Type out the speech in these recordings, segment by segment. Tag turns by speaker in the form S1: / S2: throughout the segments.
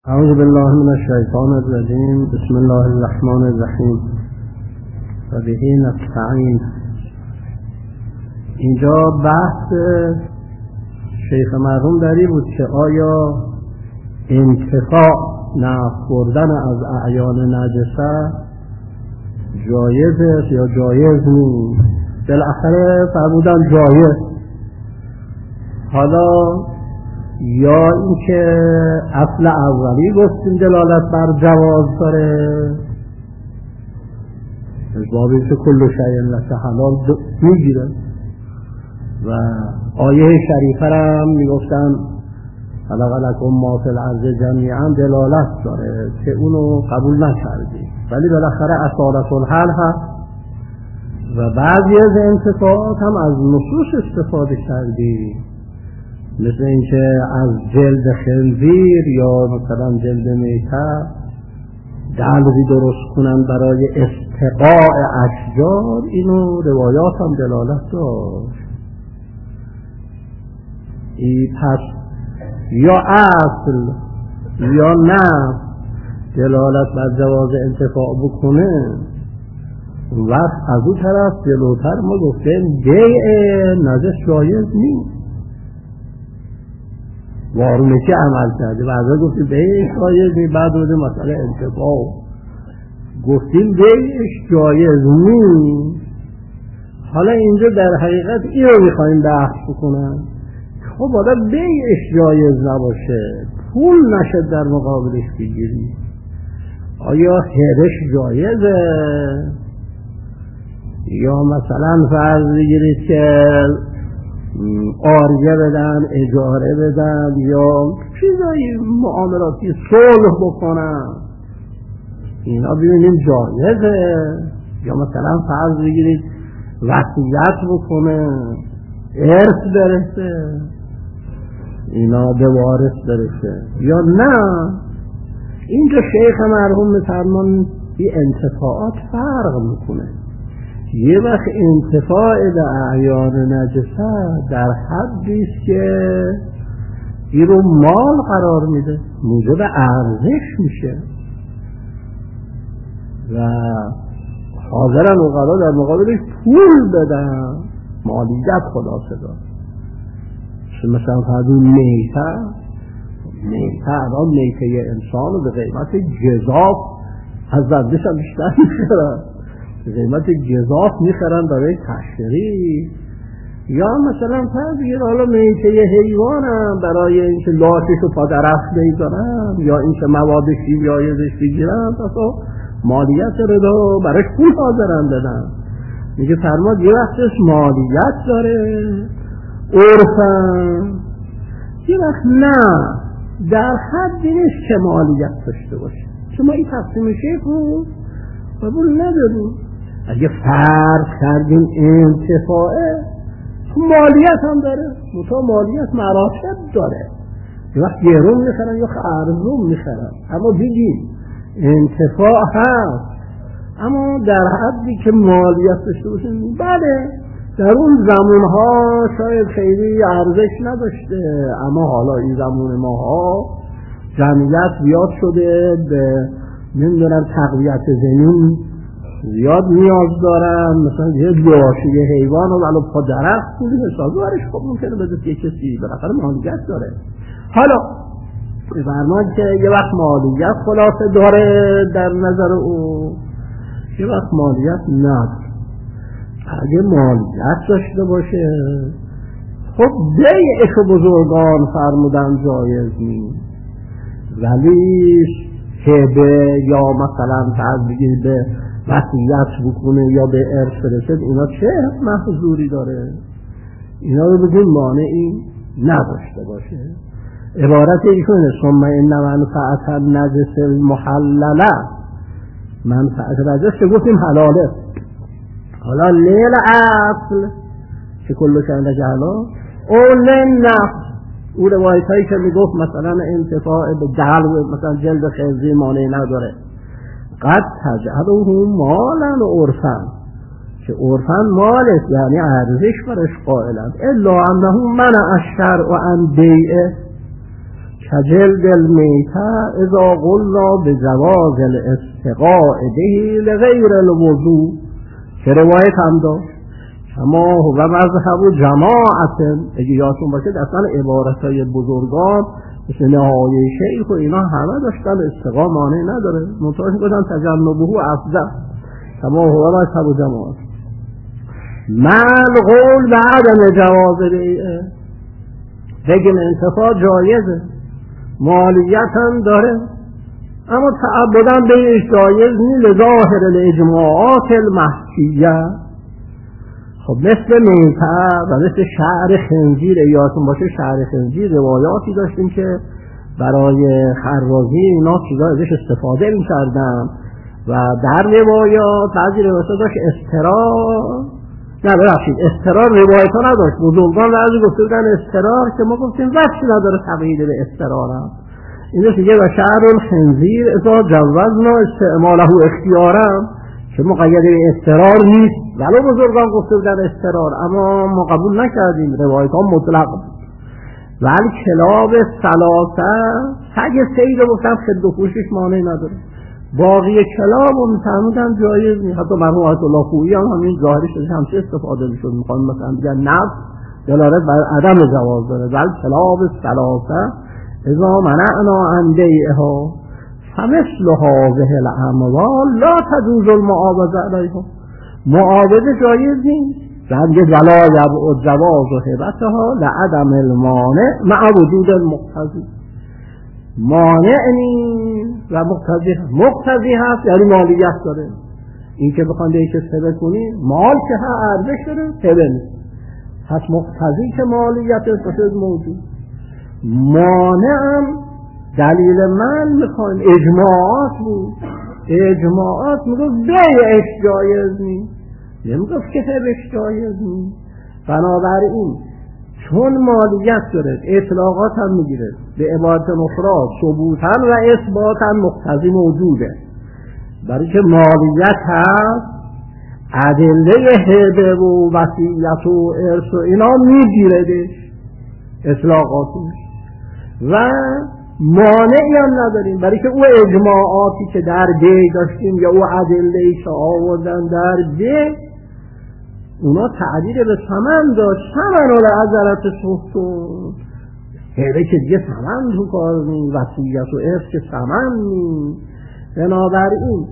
S1: اعوذ بالله من الشیطان الرجیم. بسم الله الرحمن الرحیم و به نستعین. اینجا بحث شیخ مرحوم در این بود که آیا انتفاع نفع بردن از اعیان نجسه جایز است یا جایز نیست؟ بالاخره فرمودن جایز. حالا یا اینکه اصل اولی گفتیم دلالت بر جواز داره، بابی که کل شیء لک حلال میگیره، و آیه شریفه را هم میگفتن خلق لکم ما فی الارض جمیعا دلالت داره که اونو قبول نکردی، ولی بالاخره اصالت الحل هست و بعضی از انتفاعات هم از نصوص استفاده کردی، مثل اینکه از جلد خنزیر یا مثلا جلد میته دلوی درست کنن برای استقاء اشجار. اینو روایات هم دلالت داشت. پس یا اصل یا نه دلالت بر جواز انتفاع بکنه، وقت از اون طرف جلوتر ما گفتیم بیع نجس جایز نیست، وارونه که عمل کرده و از گفتیم بیعش جایز نیست، بعد بوده مسئله انتفاع گفتیم بیعش جایز نیست. حالا اینجا در حقیقت این رو میخواییم بحث بکنن. خب حالا بیعش جایز نباشه، پول نشد در مقابلش بگیری، آیا هرش جایزه؟ یا مثلا فرض بگیرید که آریه بدن، اجاره بدن، یا چیزایی معاملاتی صلح بکنن، اینا ببینیم جایزه؟ یا مثلا فرض بگیرید وصیت بکنه، ارث برسه، اینا به وارث برسه، یا نه؟ اینجا شیخ مرحوم می‌فرمان این انتفاعات فرق میکنه. یه وقت انتفاع به اعیان نجسه در حدی است که این رو مال قرار میده، موجب ارزش میشه و حاضرن اوقلا در مقابلش پول بدن، مالیت خلاصه دار. مثلا فرضون میته الان میته انسان رو به قیمت جزاف از دردش هم بیشتر میخرن، به قیمت جزاف میخرن برای تشریح. یا مثلا فرض حالا میته حیوان هم برای اینکه لاشش رو پادرست بیدارن یا اینکه مواد شیمیایی ازش بگیرن، اصلا مالیت رو برای پول حاضرن بدن. میگه فرماد یه وقتش مالیت داره عرفن، یه وقت نه، در حدی نیست که مالیت داشته باشه. شما این تقسیم شیخ رو قبول نداریم. اگه فرض کردیم انتفاعه مالیت هم داره، متا مالیت مراتب داره، یه وقت گرون میخرن یا ارزون میخرن، اما بگیم انتفاع هست، اما در حدی که مالیت داشته باشیم. بله در اون زمانها شاید خیلی ارزش نداشته، اما حالا این زمان ماها جمعیت زیاد شده، به نمیدونم تقویت زمین زیاد نیاز دارن، مثلا یه لاشی حیوان رو ولو پا درخت پولی حسابی برش خب ممکنه بده یه کسی بالاخره مالیت داره. حالا فرمان که یه وقت مالیت خلاصه داره در نظر او، یه وقت مالیت نداره. اگه مالیت داشته باشه خب بیعش بزرگان فرمودن جایز نیست، ولی هبه یا مثلا فرض بگید به وصیت بکنه یا به ارث برسد، اینا چه محظوری داره؟ اینا رو بگیم مانعی نداشته باشه. عبارت ایشونه ثم ان منفعت النجس المحلله، منفعت نجس که گفتیم حلاله. حالا لیل اصل که کلو شنده جهلا او لیل نفس، او روایت هایی که میگفت مثلا انتفاع به دلو مثلا جلد خنزیر مانعی نداره، قد تجعله مالا و عرفن، که عرفن مالش یعنی ارزش برش قائلند، الا انه منع الشرع عن بیعه، کجلد المیته اذا قلنا به جواز الاستقاء به لغیر الوضوء، که روایت هم داشت کما هو مذهب جماعت. اگه یادتون باشه اصلا عبارتهای بزرگان مثل نهایه شیخ و اینا همه داشتن استقاء مانع نداره، منطقه بودن تجنبه افضل کما هو مذهب جماعت. من قول به عدم جواز بیعه، بگیم انتفاع جایزه، مالیت هم داره، اما تعبداً بیعش جایز نی لظاهر الاجماعات المحکیه. خب مثل میته و مثل شعر خنزیر، یادتون باشه شعر خنزیر روایاتی داشتیم که برای خرازی اینا چیزا ازش استفاده می‌کردن و در روایات بعضی روایات داشت استرار روایت ها نداشت، بزرگان بعضی گفته بودن استرار که ما گفتیم وقتی نداره تقیید به استرار هم اینجا دیگه و شعر الخنزیر اذا جوزنا استعماله اختیارم که مقید به استرار نیست، ولو بزرگان گفته بودن استرار اما ما قبول نکردیم، روایت ها مطلق بود. ولی کلاب ثلاثه سگ سید گفتم خد و پوشش مانع نداره، باقی کلاب رو میفهمودن جایز نیست. حتی مرحوم آیت الله خویی هم همین ظاهرش از همچه استفاده میشد، میخوان مثلا بگن نفس دلالت بر عدم جواز داره. ولی کلاب ثلاثه اذا منعنا عن بیعها فمثل هذه الاموال لا تجوز المعاوضه علیها، معاوضه جایز نیست. زنگ ولا یبعد جواز و هبتها لعدم المانع مع وجود المقتضی، مانع نیست و مقتضی هست، یعنی مالیت داره. این که بخوان دیگه هبه کنی مال که ارزش داره هبه نیست، پس مقتضی که مالیت است موجود. مانعم دلیل من میخوایم اجماعات بود، اجماعات میگفت بیعش جایز نیست، نمیگفت که هبش جایز نیست. بنابراین چون مالیت داره اطلاقات هم میگیره، به عبارت اخرى ثبوتا و اثباتا مقتضی موجوده، برای که مالیت هست ادله هبه و وصیت و ارث و اینا میگیردش اطلاقاتش و مانعی هم نداریم، برای که او اجماعاتی که در دی داشتیم یا او ادله که آوردن در دی اونا تعبیر به ثمن داشت، ثمن رو لعذرت سختون هیده که دیگه ثمن تو کار نیم، وصیت و ارث که ثمن نیم. بنابراین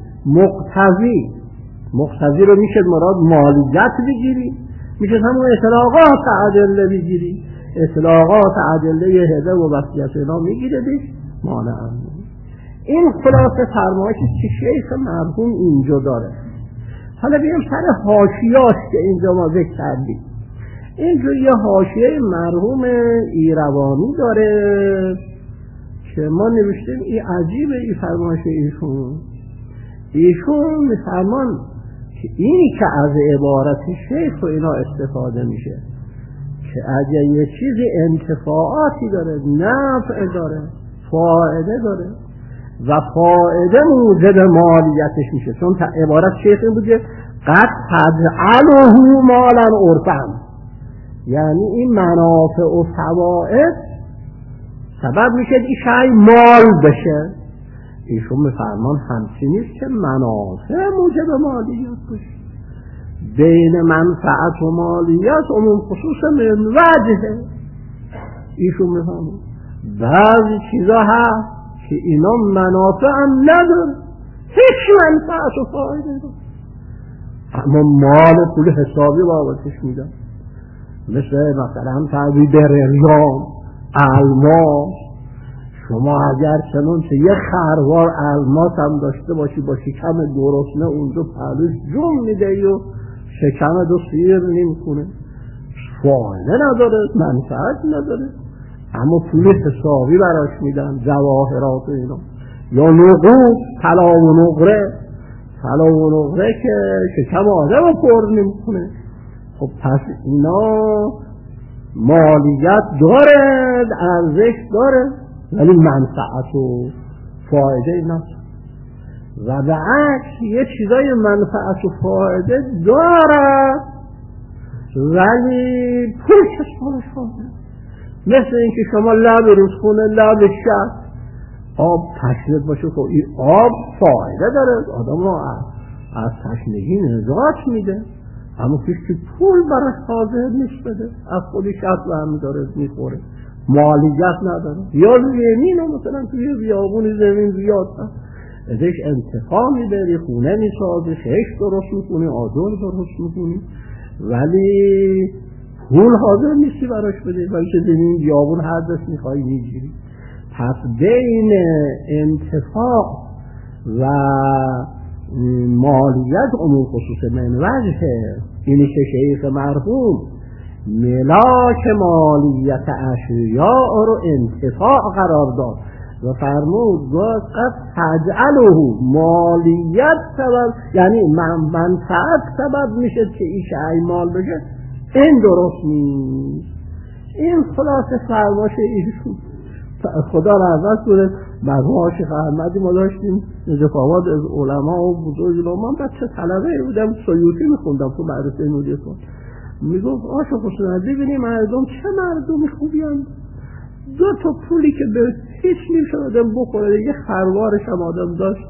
S1: مقتضی رو میشه مراد مالیت بگیری، میشه همون اطلاقات ادله بگیری، اطلاقات ادله هیده و وصیت اینا میگیره بیش مانع هم. این خلاصه فرمایش که شیخ مرحوم اینجا داره. حالا بیایم سر حاشیه‌اش که اینجا ما ذکر کردیم. اینجا یه حاشیه مرحوم ایروانی داره که ما نوشتیم این عجیبه این فرمایش ایشون میفرمان که اینی که از عبارت شیخ و اینا استفاده میشه که اگر یه چیزی انتفاعاتی داره، نفع داره، فایده داره و فایده موجب مالیتش میشه، چون عبارت شیخ این بود که قد تجعله مالا عرفا، یعنی این منافع و فواید سبب میشه این شای مال بشه. ایشون میفرمان همچین نیست که منافع موجب مالیت بشه، بین منفعت و مالیت عموم خصوص من وجهه. ایشون میفرمان بعضی چیزا هست که اینا منافع هم نداره، هیچ منفعت و فایده نداره، اما مال پول حسابی بابتش میدن، مثلا تعبیر بریان الماس. شما اگر چنانچه یه خروار الماس هم داشته باشی با شکم گرسنه اونجا پهلوش جون میده و شکم دو سیر نمیکنه، فایده نداره، منفعت نداره، اما پول حسابی براش میدن، جواهرات و اینا، یا نقود طلا و نقره که شکم آدم پر نمیکنه. خب پس اینا مالیت داره، ارزش داره، ولی منفعت و فایده نداره. و به عکس یه چیزای منفعت و فایده داره ولی پول حسابش کنه، مثل اینکه شما لب رودخونه لب شب آب تشنه باشه، خب این آب فایده داره، آدم رو از تشنگی نجات میده، اما کسی پول براش حاضر نیست بده، از خودش شب برمی داره میخوره، مالیت نداره. یا زمین رو مثلا توی بیابون زمین زیاد ازش انتفاع میبری، خونه میسازه، خشت درست میکنی، آجر درست میکنی، ولی پول حاضر نیستی براش بده، بلکه زمین بیابون هر دست میخوایی میگیری. پس بین انتفاع و مالیت عموم خصوص من وجه اینی که شیخ مرحوم ملاک مالیت اشیاء رو انتفاع قرار داد و فرمود قد تجعله مالیت سبب، یعنی منفعت سبب میشه که این شیء مال بشه، این درست نیست. این خلاصه فرماشه ایشون، خدا رحمت کنه. مرحوم شیخ احمدی ما داشتیم نجف‌آباد از علما و بزرگ علما، من بچه طلبه بودم سیوطی میخوندم تو مدرسه نوری خون، میگفت آشا حسین ببینی مردم چه مردم خوبی هم، دو تا پولی که به هیچ نمیشه آدم بخوره، یه خروارش هم آدم داشت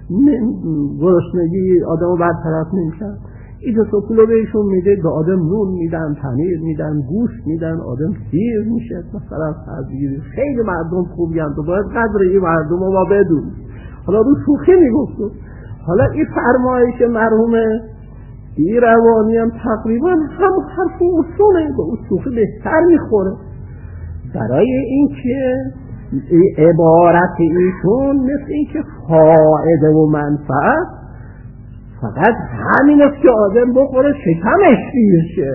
S1: گرسنگی آدم برطرف نمیشن، این دو تا پولو بهشون میده، به آدم نون میدن، پنیر میدن، گوشت میدن، آدم سیر میشه مثلا. خیلی مردم خوبی هم، تو باید قدر این مردم رو با بدون. حالا رو شوخی میگفتم، حالا این فرمایش مرحوم ایروانی هم تقریبا هم حرف اصوله، به اون شوخی بهتر میخوره. برای این که عبارت ایشون مثل این که فایده و منفعت فقط همین است که آدم بخوره شکمش سیر شه،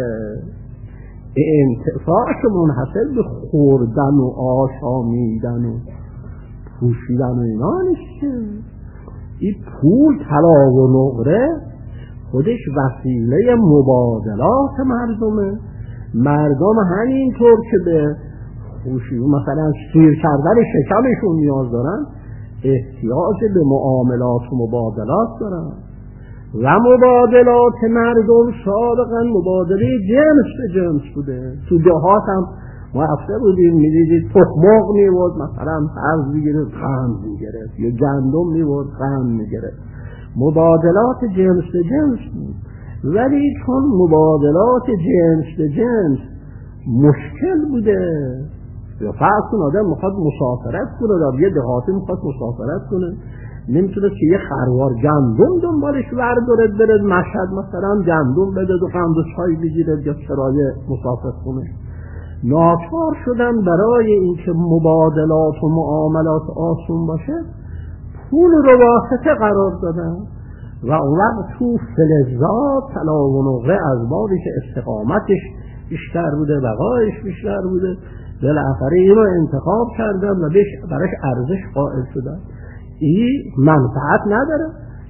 S1: انتفاعش منحصر به خوردن و آشامیدن و پوشیدن و اینا نیست. این پول طلا و نقره خودش وسیله مبادلات مردمه. مردم همینطور که به مثلا سیر کردن شکمشون نیاز دارن، احتیاج به معاملات و مبادلات دارن و مبادلات مردم سابقا مبادله جنس به جنس بوده. تو دهات هم ما رفته بودیم میدیدید تخمق میورد مثلا فرض میگرفت قند میگرفت، یا گندم میورد قند میگرفت، مبادلات جنس به جنس بود. ولی چون مبادلات جنس به جنس مشکل بوده، یا فرض کن آدم میخواد مسافرت کنه، در یه دهاتی میخواد مسافرت کنه، نمیتونه که یه خروار گندم دنبالش ورداره بره مشهد مثلا گندم بده و قند و چای بگیره یا کرایه مسافر کنه. ناچار شدن برای اینکه مبادلات و معاملات آسون باشه پول رو واسطه قرار دادن و اون وقت تو فلزات طلا و نقره از بابی که استقامتش بیشتر بوده، بقایش بیشتر بوده، بالاخره این رو انتخاب کردن و براش ارزش قائل شدن. این منفعت نداره،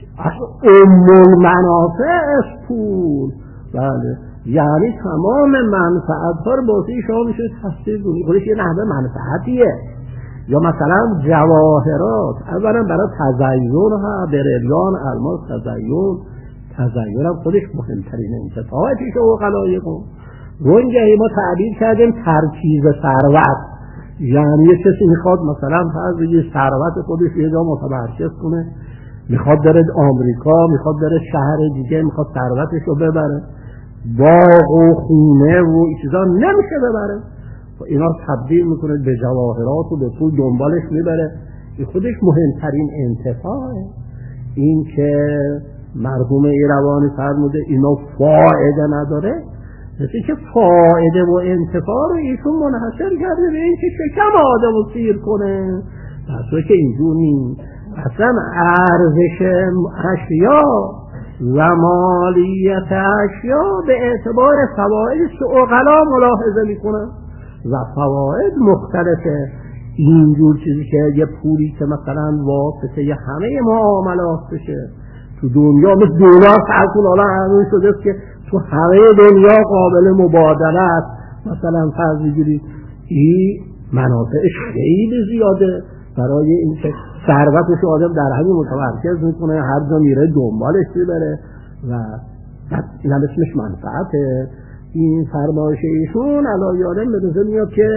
S1: المنافع از پول. بله، یعنی تمام منفعت ها رو باسی شما میشه تصدیق کنی، خودش یه نحوه منفعتیه. یا مثلا جواهرات، اولا برای تزیین ها، بریلیان، الماس، تزیین هم خودش مهمترین انتفاعاتش و قلایقو. اونجایی ما تعبیر کردیم ترکیز ثروت، یعنی یه کسی میخواد مثلا فرض بگیر ثروت خودش یه جا متمرکز کنه، میخواد بره آمریکا، میخواد بره شهر دیگه، میخواد ثروتش رو ببره، باغ و خونه و این چیزا نمیشه ببره، اینا تبدیل میکنه به جواهرات و به پول دنبالش میبره. این خودش مهمترین انتفاعه. این که مرحوم ایروانی فرموده اینا فایده نداره، مثل که فایده و انتفاع رو ایشون منحصر کرده به این که شکم آدم رو سیر کنه، پس که اینجور نیست. اصلا ارزش اشیا و مالیت اشیا به اعتبار فوائدش که عقلا ملاحظه میکنن و فواید مختلفه. اینجور چیزی که یه پولی که مثلا واسطه یه همه معاملات بشه تو دنیا، مثل دلار فرقون حالا همون شده است که تو همه دنیا قابل مبادله است. مثلا فرض بگیرید این منافعش خیلی زیاده، برای اینکه ثروتش آدم در همین متمرکز میکنه، هر جا میره دنبالش میبره و این هم اسمش منفعته. این فرمایش ایشون علی یادم به نظر میاد که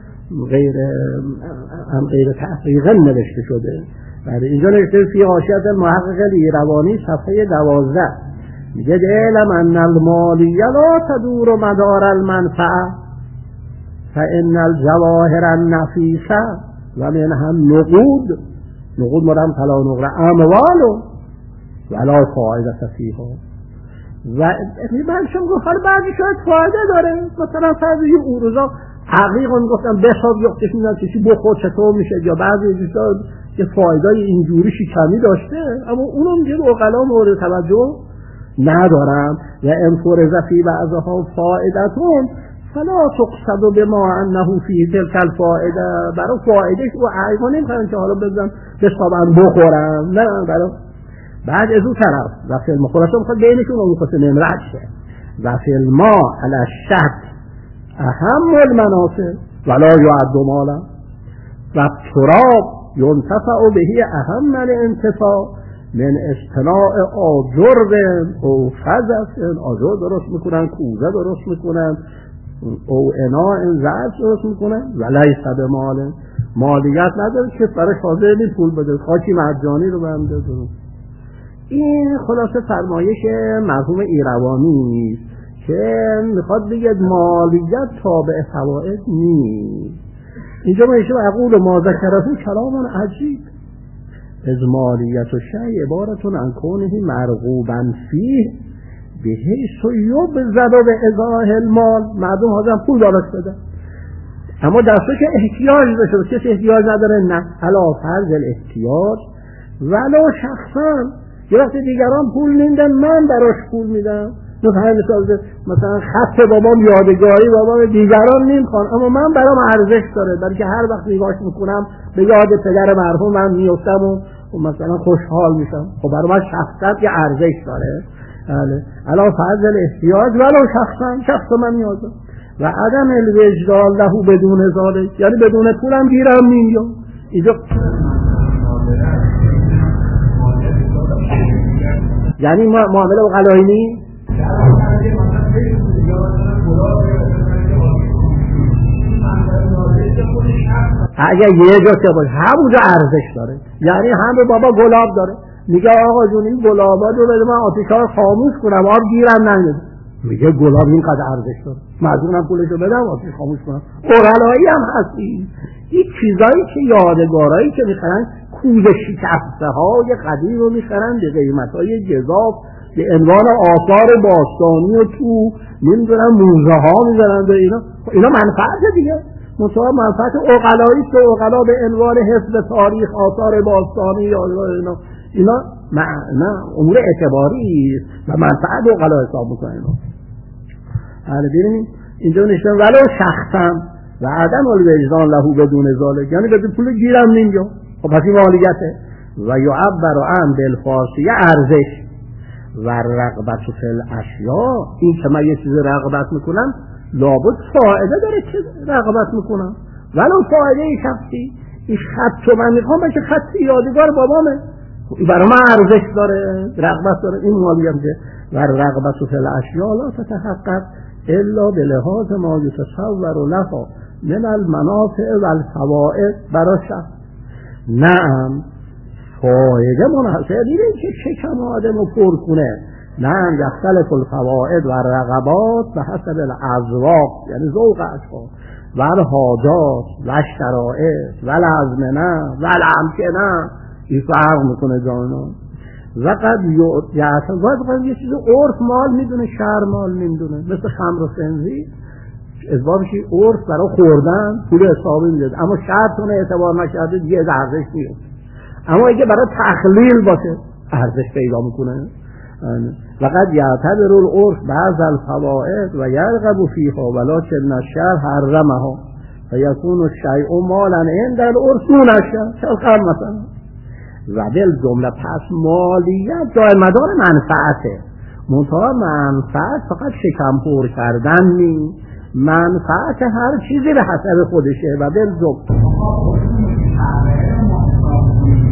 S1: غیر تحقیقا نوشته شده. بعد اینجا نوشته فی حاشیه المحقق الایروانی صفحه 12 میگه اعلم ان المالیه لا تدور مدار المنفعه فان الجواهر النفیسه و منها النقود مدام طلا و نقره اموال ولا فایده فیها. و من شما گفتم بعضی شاید فایده داره، مثلا فرض یه اوروزا حقیقا گفتم بحساب یختش میدن چیزی بخور چطور میشه، یا بعضی چیزا که فایدای اینجوری کمی داشته، اما اونم دیگه عقلا مورد توجه ندارم. و انفرز فی بعضها فائدتون فلا تقصد بما انه فی تلک الفائده، برای فایدهش و حقیقا نمیخوان که حالا بزنم بسابن بخورم، نه برای بعد از اون طرف و فیلم خلاصه میخواد بینشون رو میخواسته نمرد شه و فیلم علی الشک اهم المنافع ولا یعد مالا و تراب ینتفع بهی اهم الانتفاع من اصطناع آجر او فضف، آجر درست میکنن، کوزه درست میکنن، او اناء زرد درست میکنن و لیس بمال، مالیت نداره که برای حاضر پول بده، خاکی مرجانی رو بنده درست. این خلاصه فرمایش مرحوم ایروانی که میخواد بگه مالیت تابع فوائد نیست. اینجا ما ایشون اقول ما ذکرتون کلامان عجیب از مالیت و شیء عبارتون عن کونه مرغوبا فیه بحیث یبذل به ازاح المال، مردم حاضرن پول دارش بده اما در صورتی که احتیاج داشته، کسی احتیاج نداره، نه علا فرض الاحتیاج ولو شخصا یه وقت دیگران پول میدن من براش پول میدم، مثلا خط بابام یادگاری بابام دیگران نمیخوان اما من برام ارزش داره، بلکه هر وقت نگاهش میکنم به یاد پدر مرحوم من میافتم و مثلا خوشحال میشم، خب برای من شخصیت یه ارزش داره. علا فرض الاحتیاج ولو شخصا من نیازم و عدم الوجدان له بدون ذالک، یعنی بدون پولم گیرم نمیاد. اینجا یعنی معامله عقلایی نیست. اگر یه جا که باشه همونجا ارزش داره، یعنی هم به بابا گلاب داره، میگه آقا جون این گلابا رو بده من آتیشا رو خاموش کنم آب گیرم نمیاد، میگه گلاب اینقدر ارزش داره مجبورم پولشو بدم آتیش خاموش کنم. عقلایی هم هستی. این چیزایی که یادگارایی که میخرن کوزه شکسته های قدیم رو میخرن به قیمت های جذاب به عنوان آثار باستانی و تو نمیدونم موزه ها میذارن به اینا منفعت دیگه، منطقه منفعت عقلایی که عقلا به عنوان حفظ تاریخ آثار باستانی یا اینا نه امور اعتباری و منفعت عقلا حساب میکنن اینا. حالا ببینید اینجا نشون ولو شخصا و عدم الوجدان له بدون ذالک، یعنی بدون پول گیرم نمیاد، خب پس این مالیته. و یعبر عن بالفارسیه ارزش و رغبت فی الاشیاء، این که من یه چیز رغبت میکنم لابد فایده داره که رغبت میکنم ولو فایده شخصی. این خط رو من میخوام باشه خط یادگار بابامه، برای من ارزش داره، رغبت داره، این مالیت که و رغبت فی الاشیاء لا تتحقق الا بلحاظ ما یتصور لها من المنافع و الفوائد برای شخص. نعم فایده منحصر دیده که شکم آدم رو پر کنه، نعم یختلف الفوائد و رغبات به حسب الاذواق، یعنی ذوق اشخاص و الحاجات و شرائط و الازمنه و الامکنه، این فرق میکنه جانا. و قد یه چیز عرف مال میدونه شهر مال نمیدونه، مثل خمر و خنزیر اسبابشی عرف برای خوردن پول حسابی میده اما شرطون اعتبار نشده دیگه ارزش نیست، اما اگه برای تخلیل باشه ارزش پیدا میکنه. وقد یعتبر العرف بعض الفوائد و یرغب فیها ولکن الشرع حرمها فیکون الشیء مالا عند العرف دون الشرع چون مثلا. و بالجمله پس مالیت جای مدار منفعته، منتها منفعت فقط شکم پر کردن نیست، منفعت هر چیزی به حسب خودشه. و بالجمله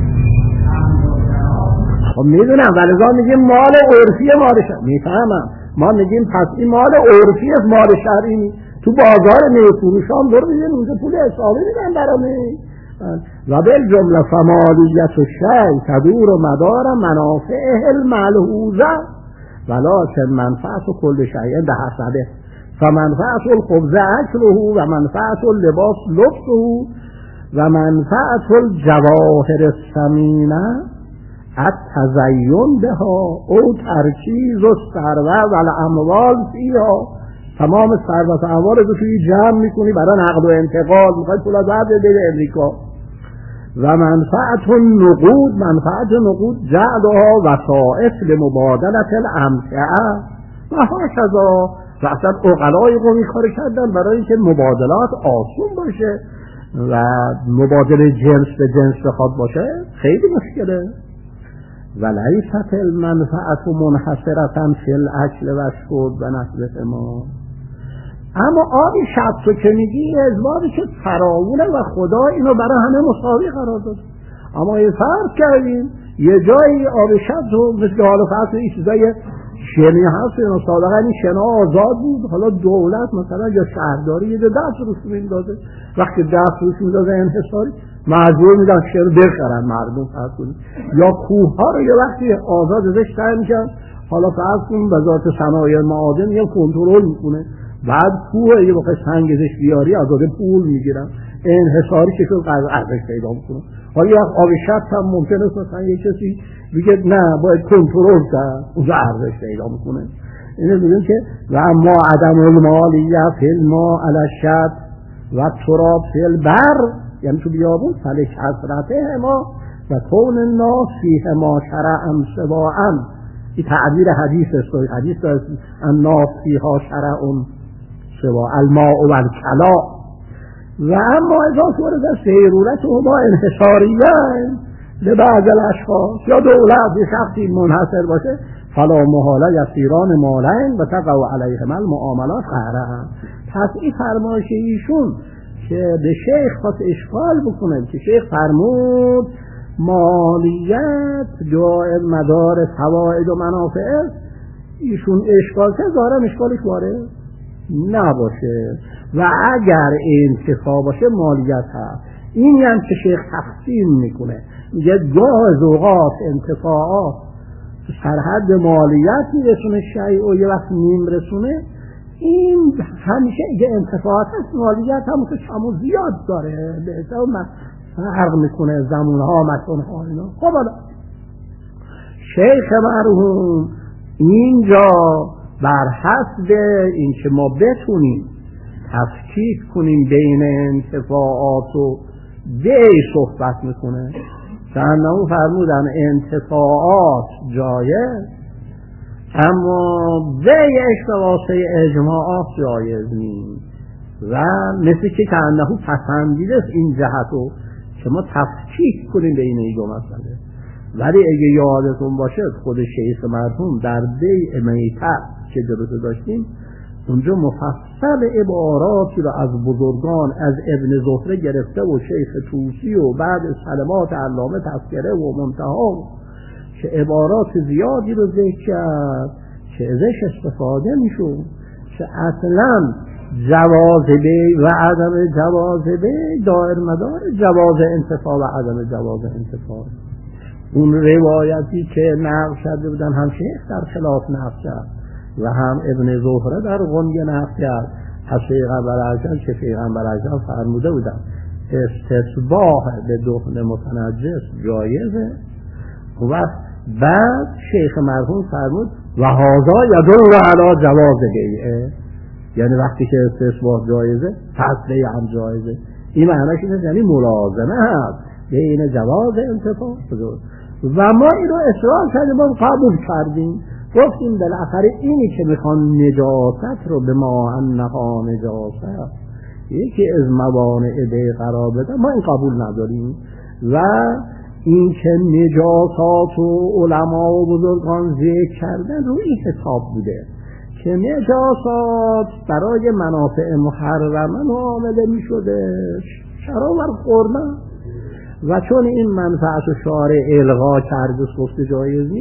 S1: خب میدونم ولذا میگه مال عرفی مالشه، میفهمم ما میگیم پس این مال عرفی است، مال شرعی نیست. تو بازار میفروشان برو ببین اونجا پول حسابی میدن برامه. و بالجمله فمالیت الشیء تدور مدار منافعه الملحوظه ولکن منفعت کل شیء بحسبه فمنفعت الخبز اکله و منفعت اللباس لبسه و منفعت الجواهر الثمینه التزین بها او ترکیز الثروه و الاموال فیها. تمام ثروت و اموال رو توی جمع میکنی برای نقد و انتقال، میخوای پول از بده امریکا. و منفعت النقود، منفعت نقود جعلها وسائط لمبادله الامتعه و هكذا. و اصلا عقلای قومی کار کردن برای اینکه مبادلات آسون باشه و مبادله جنس به جنس بخواد باشه خیلی مشکله. ولیست المنفعت منحصرة فی الاکل و الشرب و نحو ما. اما آبی شط رو که میگی ازباری که فراوونه و خدا اینو برای همه مساوی قرار داد. اما یه فرض کردیم یه جایی آب شط رو مثل حال فرض این چیزای شنی هست یا صادقا این شنا آزاد بود، حالا دولت مثلا یا شهرداری یه دست روش میندازه، وقتی دست روش میندازه انحصاری مجبور میدن شعر بخرن مردم فرض کنید، یا کوه ها رو یه وقتی آزاد ازش تر میشن، حالا فرض کنید وزارت صنایع معادن یه کنترل میکنه، بعد کوه یه وقت سنگ ازش بیاری آزاد پول میگیرن، انحصاری که شد ارزش پیدا میکنه. حالا یک آب شط هم ممکنه مثلا یه کسی بگه نه باید کنترل کرد اون ارزش پیدا میکنه. اینه میگن که و اما عدم المالیه فی الماء علی الشط و تراب فی البر، یعنی تو بیابون فلک حسرته ما و کون الناس فیه ما شرعا سواعا. این تعبیر حدیث است. حدیث است الناس فیها شرعا سواء الماء و الکلا. و اما اضافه ورد سیرورت هما انحصاریه لبعض الاشخاص، یا دولت یه شخصی منحصر باشه فلا محاله یسیران مالین و تقع علیهم المعاملات قهرها. پس این فرمایش ایشون که به شیخ خواست اشکال بکنه که شیخ فرمود مالیت دائم مدار فواید و منافع است، ایشون اشکال که ظاهرا اشکالش وارد نباشه و اگر انتفاع باشه مالیت هست. این هم که شیخ تقسیم میکنه، میگه گاه از اوقات انتفاعات سرحد مالیت میرسونه شیء و یه وقت نیم رسونه، این همیشه یه انتفاعات هست، مالیت هم که کم و زیاد داره به حساب فرق میکنه زمانها مکانها اینا. خب حالا شیخ مرحوم اینجا بر حسب این که ما بتونیم تفکیک کنیم بین انتفاعات و دی صحبت میکنه. چندمون فرمودن انتفاعات جایز اما دی اشتواسه اجماعات جایز نیست و مثل که انهو پسندیده است این جهتو که ما تفکیک کنیم بین این دو مسئله. ولی اگه یادتون باشه خود شیخ مرحوم در بیع میتر که درست داشتیم اونجا مفصل عباراتی رو از بزرگان از ابن زهره گرفته و شیخ طوسی و بعد سلمات علامه تذکره و منتها که عبارات زیادی رو ذکر کرد که ازش استفاده میشون که اصلا جواز بیع و عدم جواز بیع دائر مدار جواز انتفاع و عدم جواز انتفاع. اون روایتی که نقل کرده بودن هم شیخ در خلاف نقل کرد و هم ابن زهره در غنیه نقل کرد از پیغمبر اعظم که پیغمبر اعظم فرموده بودن استصباح به دهن متنجس جایزه و بعد شیخ مرحوم فرمود و هذا یدل علی جواز بیعه، یعنی وقتی که استصباح جایزه پس بیع هم جایزه. این معنیش اینه یعنی ملازمه هست بین جواز انتفاع و ما این رو اصرار کردیم ما قبول کردیم، گفتیم بالاخره اینی که میخوان نجاست رو به ما انها نجاست یکی از موانع بیع قرار بدن ما این قبول نداریم و این که نجاسات و علما و بزرگان ذکر کردن روی حساب بوده که نجاسات برای منافع محرمه معامله میشده شراب خوردن و چون این منفعت و شارع الغا کرده گفته جایز نیست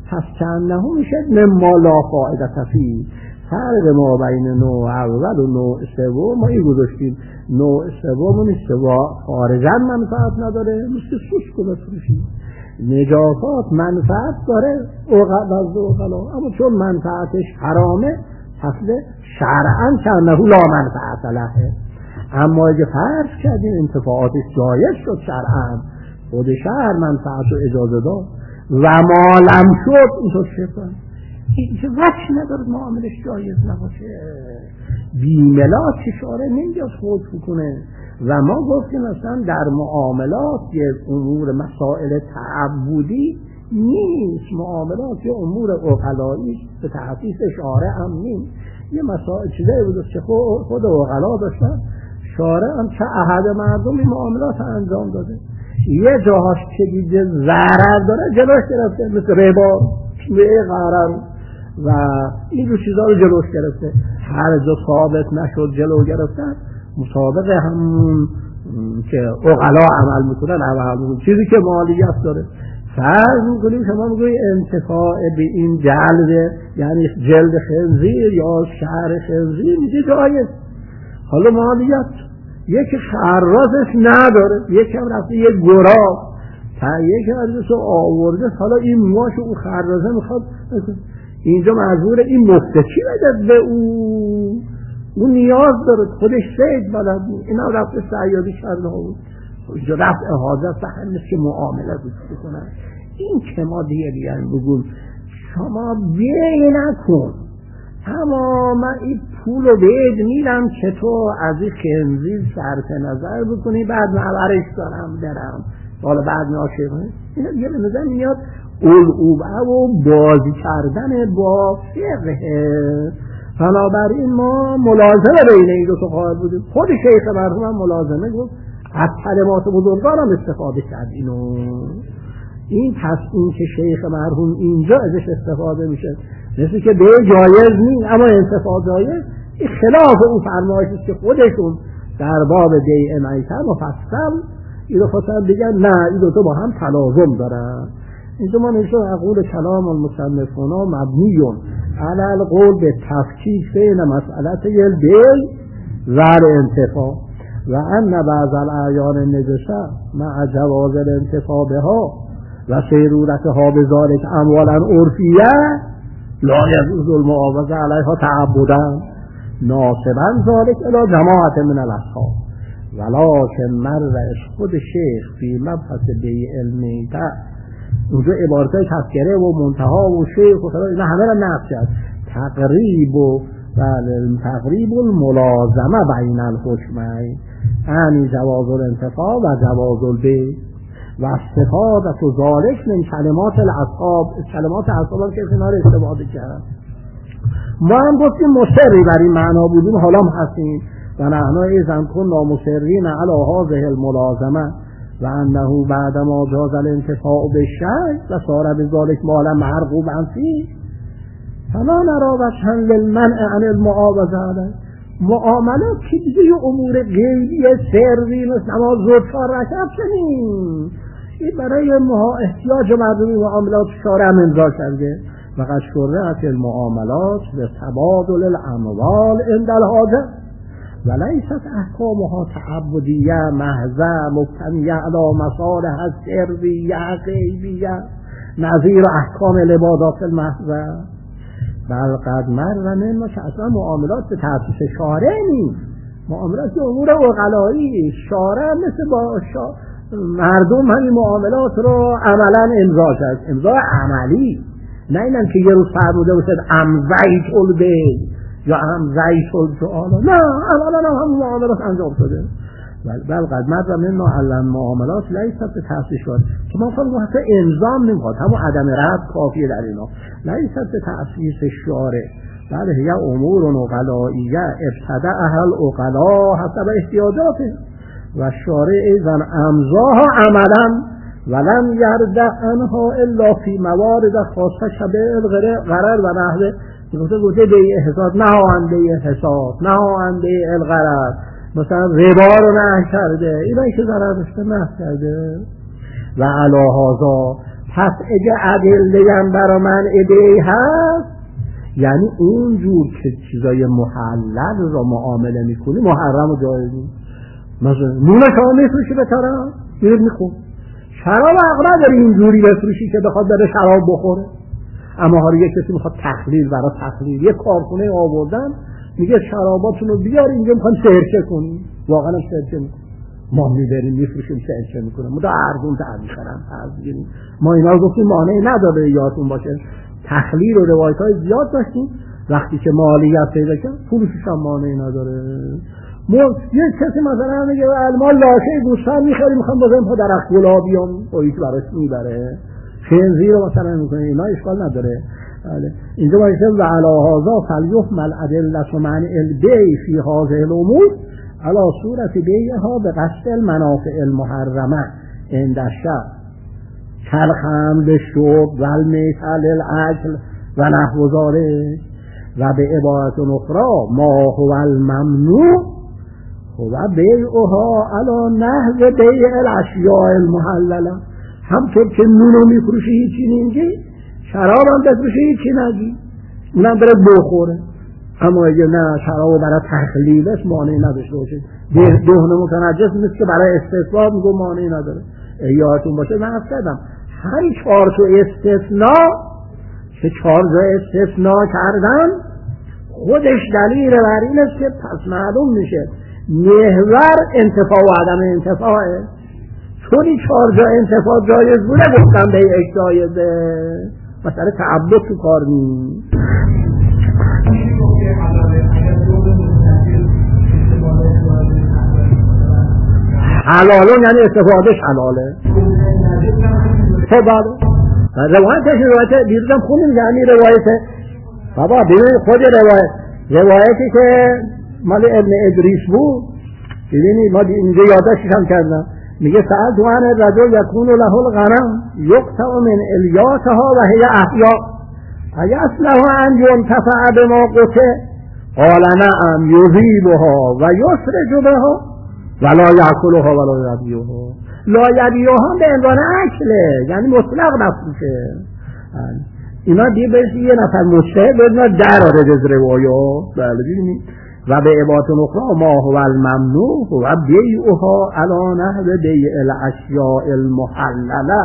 S1: پس کأنه میشه مما لا فائدة فیه. فرق ما بین نوع اول و نوع سوم ما این گذاشتیم، نوع سوم نیست که خارجا منفعت نداره، مثل سوسک رو بفروشیم. نجاسات منفعت داره از اوغلا، اما چون منفعتش حرامه پس شرعا کأنه لا منفعت له. اما اگه فرض کردیم انتفاعاتش جایز شد شرعا، خود شرع منفعت رو اجازه داد و ما لم شد، اینطور شکن این وجه نداره معاملش جایز نباشه. بیملاک شاره نمیاد خود بکنه. و ما گفتیم مثلا در معاملات یه امور مسائل تعبدی نیست، معاملات یه امور عقلایی به تحقیق شارع هم نیست. یه مسائل چیزایی بود که خود عقلا داشتن، شارع هم چه احد مردم این معاملات انجام داده. یه جاهاش که دیده ضرر داره جلوش گرفته، مثل ربا غرر و این رو چیزا رو جلوش گرفته. هر جا ثابت نشد جلو گرفتن، مطابق همون که عقلا عمل میکنن عمل میکنن. چیزی که مالیت داره فرض میکنیم شما میگوی انتفاع به این جلد، یعنی جلد خنزیر یا شعر خنزیر میگه جایز. حالا مالیت یکی خرازش نداره، یکی هم رفته یه گراب یکی ازش آورده، حالا این مواشو اون خرازه میخواد اینجا مجبور این مفتچی بده به اون نیاز داره، خودش سید بلد بود، اینا رفته سیادی کرده بود، اینجا رفت احاضر فهم نیست که معامله دوست کنن. این که ما دیگه بیان بگون شما بیایی نکن، اما من این پول رو بهت میدم که تو از این خنزیر صرف نظر بکنی، بعد معبرش دارم درم حالا بعد ناشه کنی. اینا دیگه به نظر میاد العوبه و بازی کردن با فقه. بنابراین ما ملازمه بین این دو تا قائل بودیم. خود شیخ مرحوم هم ملازمه گفت، از کلمات بزرگان هم استفاده کرد اینو. این پس این که شیخ مرحوم اینجا ازش استفاده میشه مثل که به جایز نیست اما انتفاع جایز، این خلاف اون فرمایشی که خودشون در باب بیع میتة مفصل این رو خواستن بگن نه این دو تا با هم تلازم دارن. اینجا ما نشون اقول کلام المصنفون مبنیون علی القول به تفکیک بین مسئلت البیع و الانتفاع و ان بعض الاعیان النجسه مع جواز الانتفاع بها و سیرورتها بذلک اموالا عرفیه لا یجوز المعاوضه علیها تعبدا ناسبا ذلك الی جماعت من الاصحاب ولکن مرش خود شیخ فی مبحث بیع المیتة اونجا عبارتای تذکره و منتها و شیخ و اینا همه را نقل کرد. تقریب الملازمه بین الحکمین یعنی جواز الانتفاع و جواز البیع و استفاده و ذالک من کلمات الاصحاب. کلمات اصحاب که اینا رو استفاده کرد. ما هم گفتیم مصری بر این معنا بودیم، حالا هم هستیم و نحن ایضا کنا مصرین علی هذه الملازمه و انه بعد ما جاز الانتفاع بالشیء و صار بذلك مالا مرغوبا فیه فلا نرى وجها للمنع عن المعاوضه علیه. معاملات که دیگه یه امور غیبی سری مثل نماز ظهر 4 رکعت چنین این برای احتیاج مردمی معاملات شارع امضا کرده و قد شرعت المعاملات به تبادل الاموال عند الحاجه و لیست احکامها تعبدیه محضه مبتنیه علی مصالح سریه غیبیه نظیر احکام العبادات المحضه بل قد مر من که اصلا معاملات به تأسیس شارع نیست، معاملات امور عقلایی شارع مثل با مردم همین معاملات رو عملا امضا کرد، امضا عملی، نه اینم که یه روز فرموده باشد امضیت البیع یا امضیت الجعاله، نه عملا هم معاملات انجام شده. بل قد مر من علم معاملات لیست به تأسیس شارع که ما فقط حتی انظام نمیخواد، همون عدم رد کافیه در اینا، لیست به تأسیس شارع بله هی امور عقلائیه ابتدعها العقلاء حسب احتیاجاته و شارع ایضا امضاها عملا ولم یردع عنها الا فی موارد خاصه شبه الغرر و نحوه. گفته بیع حساب نهانده حساب نهانده الغرر، مثلا ربا رو نه کرده، اینا که ضرر داشته نه کرده و علی هذا پس اگه ادله هم برا من ادعی هست، یعنی اونجور که چیزای محلل را معامله میکنی محرم و جایز نیست. مثلا نون شما میفروشی به طرف میرد میخور، شراب حق نداری اینجوری بفروشی که بخواد بره شراب بخوره. اما حالا یک کسی میخواد تخلیل، برای تخلیل یک کارخونه آوردن میگه شراباتون رو بیار اینجا میخوان سرچه کنیم، واقعا هم سرچه میکنیم، ما میبریم میفروشیم سرچه میکنیم، ما دا ارزون میخرم ارزون. ما اینا رو گفتیم مانعی نداره، یادتون باشه تخلیل و روایت های زیاد داشتیم، وقتی که مالیت پیدا کرد فروشش هم مانعی نداره. یک کسی مثلا میگه ما لاشه گوسفند میخوریم میخوام بزنیم پا درخت گلابی هم باید براش میبره، خنزیر رو مثلا میکنه، اینا اشکال نداره. اینجا باید و علا هذا فلیحمل ادلة منع البیع فی هذه الامور علی صورت بیعها به قصد المنافع المحرمه عند الشرع کالخمر الشرب و المیتة للاکل و نحو ذلک و به عبارت اخرى ما هو الممنوع هو بیعها علی نحو بیع الاشیاء المحلله. همطور که نونو میفروشی هیچی نمیگی، شراب هم بفروشی هیچی نگی، اونم بره بخوره. اما اگه نه شراب برای تخلیلش مانعی نداشته باشه، دهن متنجس نیست که برای استثبات میگو مانعی نداره. یادتون باشه من عرض کردم هر 4 تا استثناء که 4 تا استثناء کردن خودش دلیل بر این است که پس معلوم میشه محور انتفاع و عدم انتفاعه. چون این 4 تا انتفاع جایز بوده گفتم به یک جایزه، مثلا تعبد تو کار نیست. حلالون یعنی استفادهش حلاله. خب بابا روایت دیروزم خوندیم یعنی روایت بابا ببین خود روایتی که مال ابن ادریس بود، ببینید ما اینجا یادداشتش هم کردم، میگه سألت عن الرجل یکون له الغنم یقطع من الیاتها و هی احیا ایصلح ان ينتفع بما قطع قال نعم یذیبها و یسرج بها ولا یاکلها ولا یبیعها. لا یبیعها به عنوان اکله، یعنی مطلق نفروشه. اینا دیگه بهش یه نفر مشتهد بدون در آره از روایات. بله ببینید و به عبارت اخرى ما هو الممنوع هو بیعها علی نحو بیع الاشیاء المحلله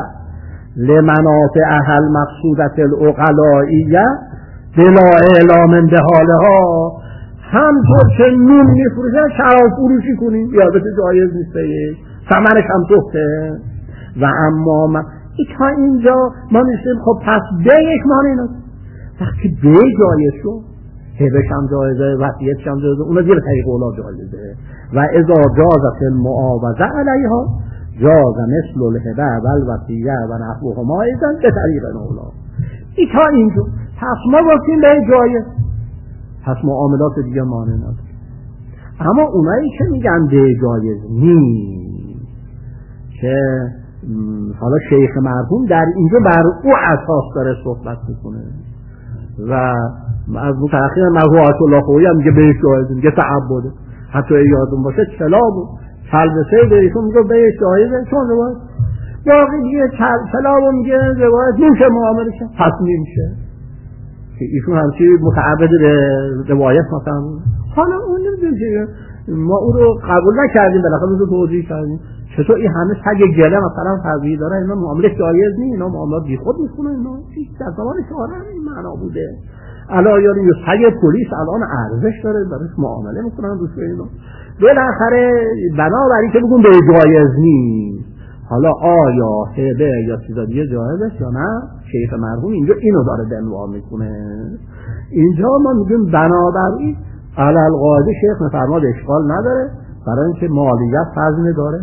S1: لمنافعها المقصودة العقلائیه بلا اعلام بحالها. همطور که نون میفروشه شراب فروشی کنیم، یادت جایز نیست، ثمنش هم سخته. و اما تا اینجا ما میشیم خب پس بیعش مانعی نداره. وقتی بیع جایز شد هبش هم جایزه، وصیتش هم جایزه، اونا دیگه طریق اولا جایزه. و اذا جازت المعاوضه علیها جاز مثل الهبه و الوصیه و نحوهما ایضا به طریق اولا. تا اینجا پس ما گفتیم بیع جایز، پس معاملات دیگه مانع نداره. اما اونایی که میگن بیع جایز نیست، که حالا شیخ مرحوم در اینجا بر او اساس داره صحبت میکنه و از متأخر مرحوم آیت الله خویی هم میگه بیع جایز، میگه تعبده. حتی یادتون باشه چلاب و چلبسه بهشون میگه بیع جایزه، چون روایت باقی دیگه چلاب میگه روایت نمیشه معامله شد، پس نمیشه که ایشون همچی متعبد روایت مثلا. حالا اون نمیشه، ما اون رو قبول نکردیم، بالاخره اون رو توضیح کردیم چطور این همه سگ گله مثلا فرضی داره، اینا معامله جایز نیست، اینا معاملات بی خود میکنه، اینا در زمان شارع این معنا بوده. الان یعنی یه سگ پلیس الان ارزش داره براش معامله میکنن دوست اینا. بالاخره بنابراین که بگون به جایز نیست، حالا آیا هبه یا چیزا دیگه جایزه یا نه، شیخ مرحوم اینجا اینو داره دنوا میکنه. اینجا ما میگیم بنابراین علالقاعده شیخ میفرماد اشکال نداره، برای اینکه مالیت فضل داره،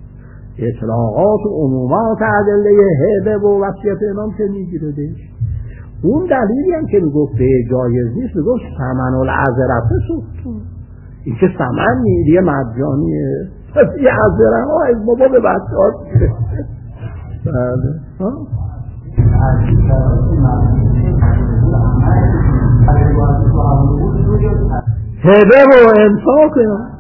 S1: اطلاقات و عمومات ادله هبه و وصیت امام که میگیره دیش. اون دلیلی هم که میگفت به جایز نیست، میگفت ثمن العذرت سوختون، این که ثمن نیدیه مجانیه، یه عذره ها از بابا به بچه ها هبه و انفاق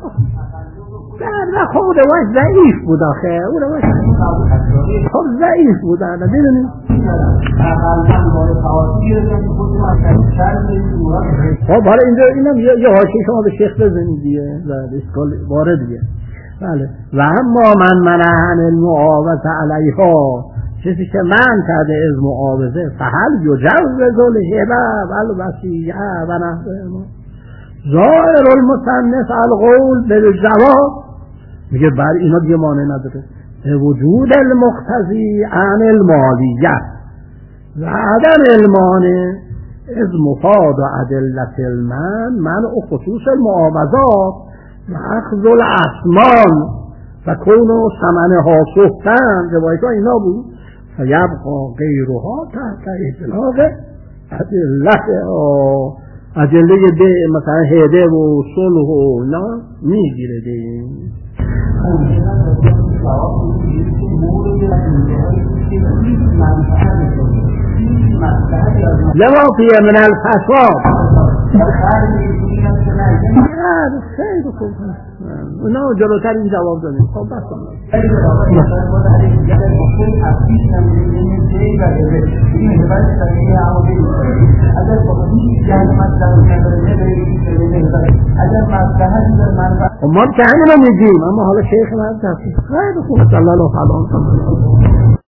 S1: نه خب روایت ضعیف بود آخه، اون روایت خب ضعیف بود. ببینید خب حالا اینجا اینم یه حاشیه شما به شیخ بزنید دیگه اشکال واردیه. بله و اما من منعن المعاوضه علیها، چیزی که من کرده از معاوضه فهل یجوز الهبه والوصیه و نحوهما. ظاهر المصنف القول بالجواز، میگه بر اینا دیگه مانع نداره به وجود المقتضی عن المالیه و عدم المانع از مفاد و ادلت المنع و خصوص المعاوضات و اخذ الاسمان و کون ثمنها سختن، روایت ها اینا بود. فیبقا غیرها تحت اطلاق ادله به مثلا هده و صلح و اینا میگیره دیگه. لما فيه من الفساد خیلی خوب اونا جلوتر این جواب دادیم. خب بس ما که همین رو میگیم، اما حالا شیخ من خیلی خوب صلی الله علیه و سلم